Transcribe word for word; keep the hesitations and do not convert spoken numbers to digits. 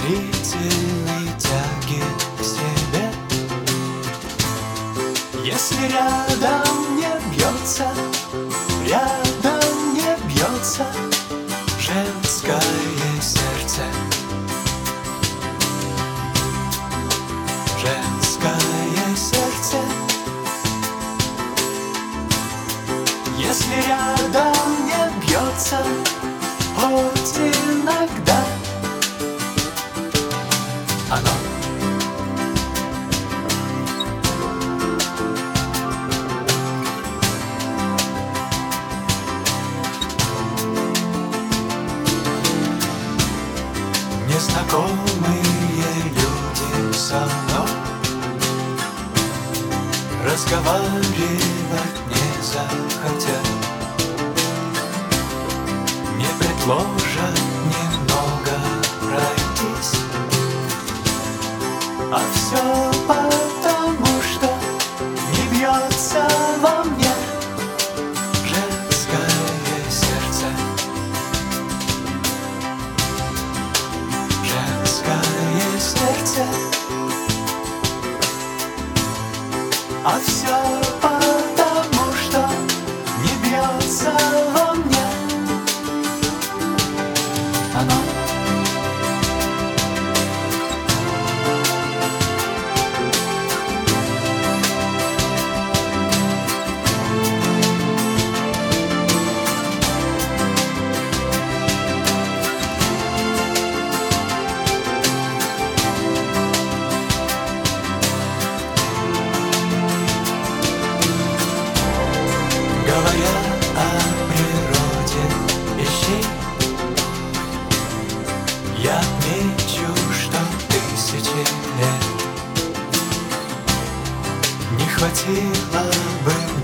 удивительной тяги к себе. Если рядом не бьется, рядом не бьется женское сердце, женское сердце. Если рядом не бьется, хоть иногда оно незнакомые люди со мной разговаривать не захотят, не предложат немного пройтись, а все потому, что не бьется во мне женское сердце, женское сердце. А все потому, что не бьется во мне оно. Говоря о природе вещей, я отмечу, что тысячи лет не хватило бы